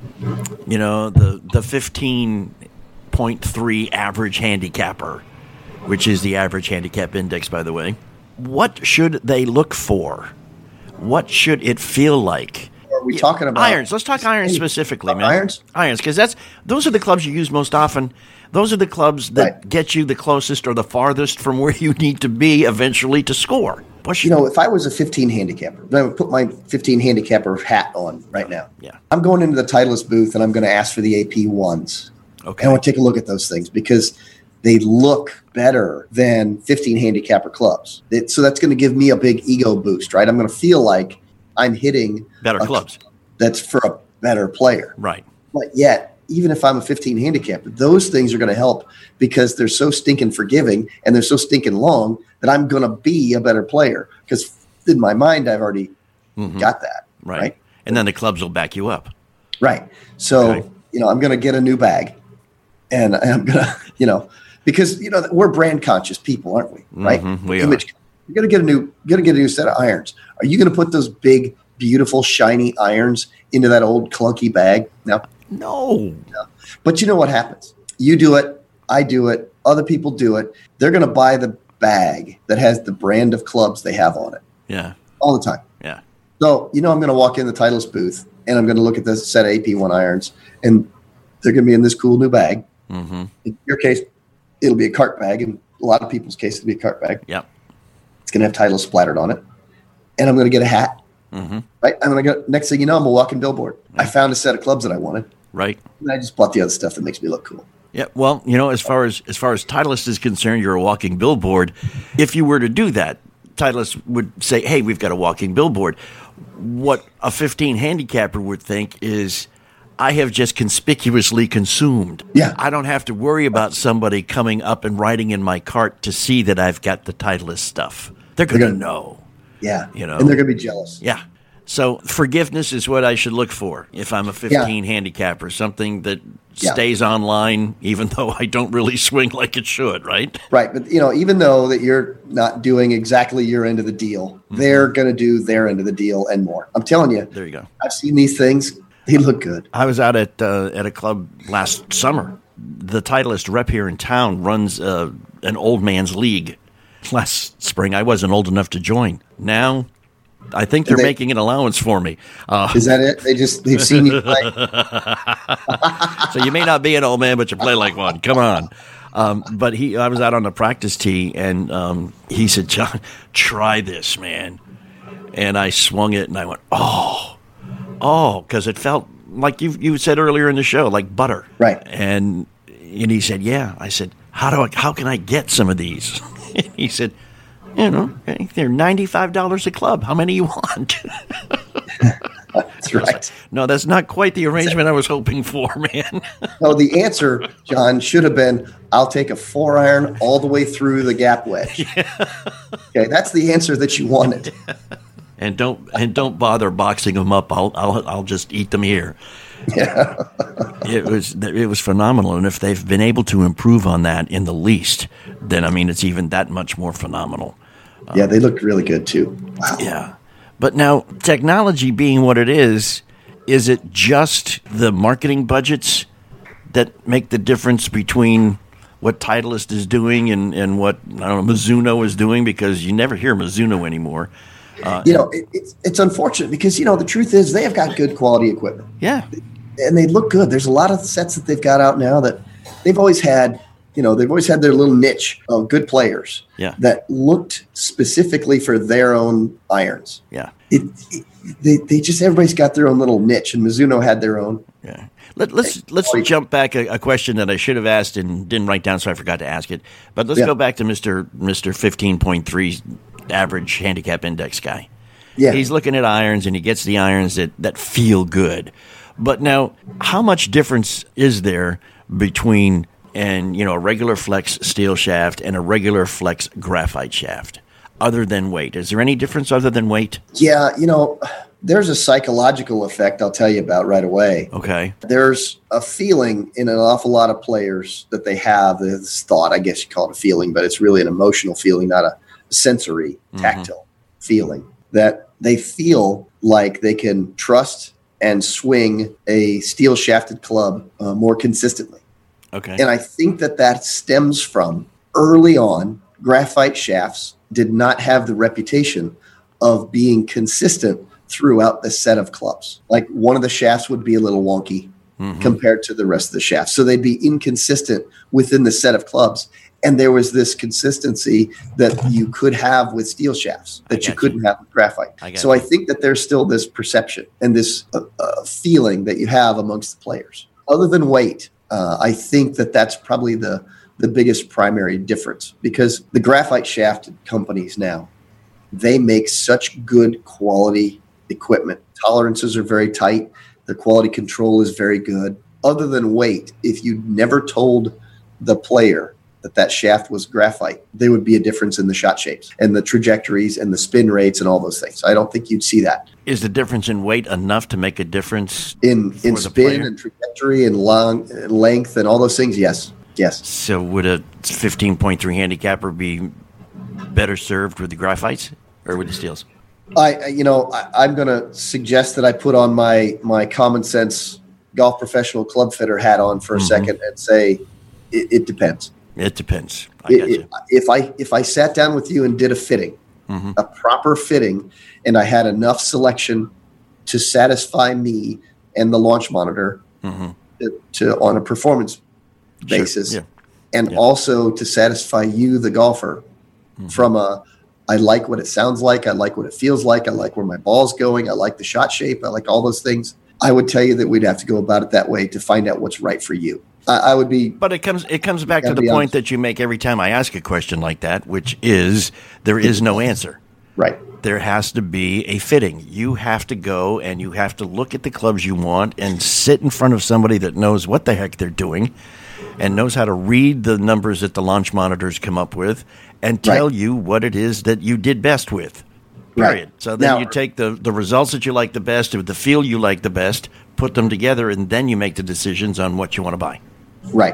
you know, the, the fifteen point three average handicapper, which is the average handicap index, by the way, what should they look for? What should it feel like? Are we talking about irons? Let's talk irons specifically, man. Irons? Irons, because that's those are the clubs you use most often. Those are the clubs that right. get you the closest or the farthest from where you need to be eventually to score. What's you know, if I was a fifteen handicapper, I would put my fifteen handicapper hat on right now. Yeah. I'm going into the Titleist booth, and I'm going to ask for the A P ones. Okay. And I want to take a look at those things because they look better than fifteen handicapper clubs. It, so that's going to give me a big ego boost, right? I'm going to feel like I'm hitting better clubs. That's for a better player. Right. But yet, even if I'm a fifteen handicapper, those things are going to help because they're so stinking forgiving and they're so stinking long that I'm going to be a better player because in my mind, I've already mm-hmm. got that. Right. right. And then the clubs will back you up. Right. So, okay. you know, I'm going to get a new bag and I'm going to, you know, because, you know, we're brand conscious people, aren't we? Right. Mm-hmm. We Image. are. You're going to get a new, you're going to get a new set of irons. Are you going to put those big, beautiful, shiny irons into that old clunky bag? No. No. no. But you know what happens? You do it. I do it. Other people do it. They're going to buy the bag that has the brand of clubs they have on it. Yeah. All the time. Yeah. So, you know, I'm going to walk in the Titleist booth and I'm going to look at this set of A P one irons and they're going to be in this cool new bag. Mm-hmm. In your case, it'll be a cart bag. In a lot of people's case, it'll be a cart bag. Yep. It's going to have titles splattered on it. And I'm going to get a hat. Mm-hmm. Right. I'm going to go, next thing you know, I'm a walking billboard. Mm-hmm. I found a set of clubs that I wanted. Right. And I just bought the other stuff that makes me look cool. Yeah, well, you know, as far as as far as Titleist is concerned, you're a walking billboard. If you were to do that, Titleist would say, hey, we've got a walking billboard. What a fifteen handicapper would think is, I have just conspicuously consumed. Yeah. I don't have to worry about somebody coming up and riding in my cart to see that I've got the Titleist stuff. They're going to know. Yeah. You know, and they're going to be jealous. Yeah. So forgiveness is what I should look for if I'm a fifteen yeah. handicapper, something that yeah. stays online, even though I don't really swing like it should, right? Right. But, you know, even though that you're not doing exactly your end of the deal, mm-hmm. they're going to do their end of the deal and more. I'm telling you. There you go. I've seen these things. They look good. I was out at uh, at a club last summer. The Titleist rep here in town runs uh, an old man's league. Last spring, I wasn't old enough to join. Now, I think they're they, making an allowance for me. Uh, is that it? They just they've seen you play. So you may not be an old man, but you play like one. Come on. Um, but he, I was out on the practice tee, and um, he said, "John, try this, man." And I swung it, and I went, "Oh, oh," because it felt like you you said earlier in the show, like butter, right? And and he said, "Yeah." I said, "How do I? How can I get some of these?" And he said, You know, they're ninety-five dollars a club. How many you want? That's right. No, that's not quite the arrangement I was hoping for, man. No, the answer, John, should have been, I'll take a four iron all the way through the gap wedge. Yeah. Okay, that's the answer that you wanted. And don't and don't bother boxing them up. I'll I'll I'll just eat them here. Yeah. It was it was phenomenal, and if they've been able to improve on that in the least, then I mean it's even that much more phenomenal. Yeah, they look really good too. Wow. Yeah. But now, technology being what it is, is it just the marketing budgets that make the difference between what Titleist is doing and, and what, I don't know, Mizuno is doing? Because you never hear Mizuno anymore. Uh, you know, it, it's, it's unfortunate because, you know, the truth is they have got good quality equipment. Yeah. And they look good. There's a lot of sets that they've got out now that they've always had. You know, they've always had their little niche of good players yeah. that looked specifically for their own irons. Yeah. It, it, they, they just, everybody's got their own little niche, and Mizuno had their own. Yeah. Let, let's let's jump back a, a question that I should have asked and didn't write down, so I forgot to ask it. But let's yeah. go back to Mister Mister fifteen point three average handicap index guy. Yeah. He's looking at irons, and he gets the irons that, that feel good. But now, how much difference is there between and, you know, a regular flex steel shaft and a regular flex graphite shaft, other than weight? Is there any difference other than weight? Yeah, you know, there's a psychological effect I'll tell you about right away. Okay. There's a feeling in an awful lot of players that they have, this thought, I guess you call it a feeling, but it's really an emotional feeling, not a sensory, tactile mm-hmm. feeling, that they feel like they can trust and swing a steel shafted club uh, more consistently. Okay. And I think that that stems from early on, graphite shafts did not have the reputation of being consistent throughout the set of clubs. Like one of the shafts would be a little wonky mm-hmm. compared to the rest of the shafts. So they'd be inconsistent within the set of clubs. And there was this consistency that you could have with steel shafts that you couldn't you. have with graphite. I so you. I think that there's still this perception and this uh, uh, feeling that you have amongst the players. Other than weight, Uh, I think that that's probably the, the biggest primary difference because the graphite shaft companies now, they make such good quality equipment. Tolerances are very tight. The quality control is very good. Other than weight, if you never told the player that that shaft was graphite, there would be a difference in the shot shapes and the trajectories and the spin rates and all those things. I don't think you'd see that. Is the difference in weight enough to make a difference in in spin and trajectory and long length and all those things? Yes, yes. So would a fifteen point three handicapper be better served with the graphites or with the steels? I, you know, I, I'm going to suggest that I put on my my common sense golf professional club fitter hat on for a mm-hmm. second and say it, it depends. It depends. I it, it, if I if I sat down with you and did a fitting, mm-hmm. a proper fitting, and I had enough selection to satisfy me and the launch monitor mm-hmm. to, to on a performance basis, sure. yeah. and yeah. also to satisfy you, the golfer, mm-hmm. from a I like what it sounds like, I like what it feels like, I like where my ball's going, I like the shot shape, I like all those things. I would tell you that we'd have to go about it that way to find out what's right for you. I would be, but it comes it comes back to the point that you make every time I ask a question like that, which is there is no answer. Right. There has to be a fitting. You have to go and you have to look at the clubs you want and sit in front of somebody that knows what the heck they're doing and knows how to read the numbers that the launch monitors come up with and tell right. you what it is that you did best with. Period. Right. So then now, you take the, the results that you like the best, or the feel you like the best, put them together, and then you make the decisions on what you want to buy. Right.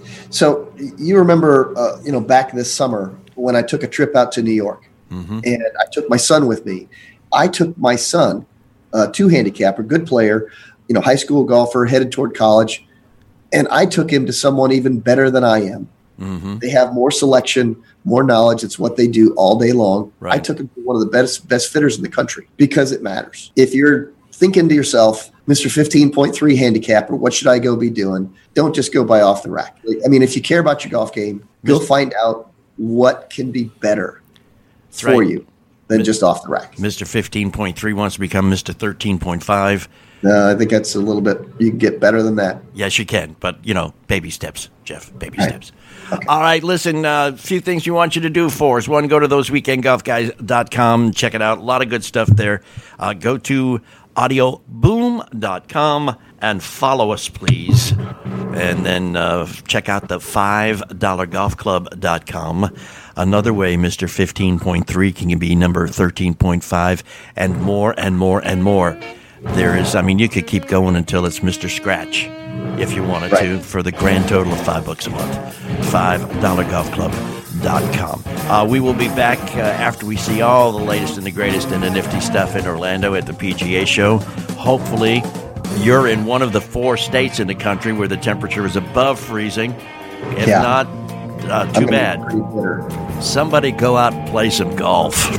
So you remember, uh, you know, back this summer when I took a trip out to New York, mm-hmm. and I took my son with me. I took my son, uh, two handicapper, good player, you know, high school golfer, headed toward college, and I took him to someone even better than I am. Mm-hmm. They have more selection, more knowledge. It's what they do all day long. Right. I took him to one of the best best fitters in the country because it matters. If you're thinking to yourself, Mister fifteen point three handicapper, what should I go be doing? Don't just go buy off the rack. I mean, if you care about your golf game, go find out what can be better That's for right. you. than just off the rack. Mister fifteen point three wants to become Mister thirteen point five. Uh, I think that's a little bit, you can get better than that. Yes, you can. But, you know, baby steps, Jeff, baby Right. steps. Okay. All right, listen, a uh, few things we want you to do for us. One, go to those weekend golf guys dot com. Check it out. A lot of good stuff there. Uh, go to audio boom dot com and follow us, please. And then uh, check out the five dollar golf club dot com. Another way Mister fifteen point three can be number thirteen point five and more and more and more. There is, I mean, you could keep going until it's Mister Scratch if you wanted Right. to, for the grand total of five bucks a month. five dollar golf club dot com. Uh, we will be back uh, after we see all the latest and the greatest and the nifty stuff in Orlando at the P G A show. Hopefully, you're in one of the four states in the country where the temperature is above freezing. If Yeah. not, uh, I'm too gonna bad. be pretty bitter. Somebody go out and play some golf.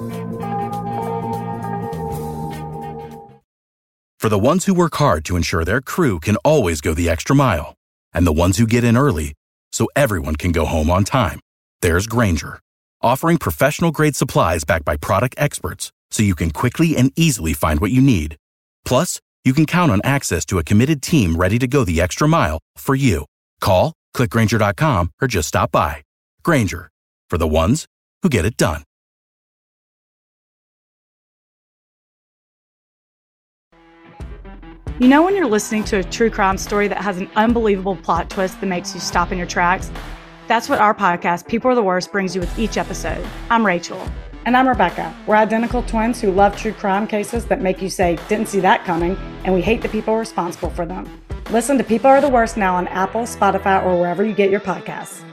For the ones who work hard to ensure their crew can always go the extra mile, and the ones who get in early so everyone can go home on time, there's Grainger, offering professional-grade supplies backed by product experts so you can quickly and easily find what you need. Plus, you can count on access to a committed team ready to go the extra mile for you. Call, click Grainger dot com, or just stop by. Grainger, for the ones who get it done. You know when you're listening to a true crime story that has an unbelievable plot twist that makes you stop in your tracks? That's what our podcast, People Are the Worst, brings you with each episode. I'm Rachel. And I'm Rebecca. We're identical twins who love true crime cases that make you say, didn't see that coming, and we hate the people responsible for them. Listen to People Are the Worst now on Apple, Spotify, or wherever you get your podcasts.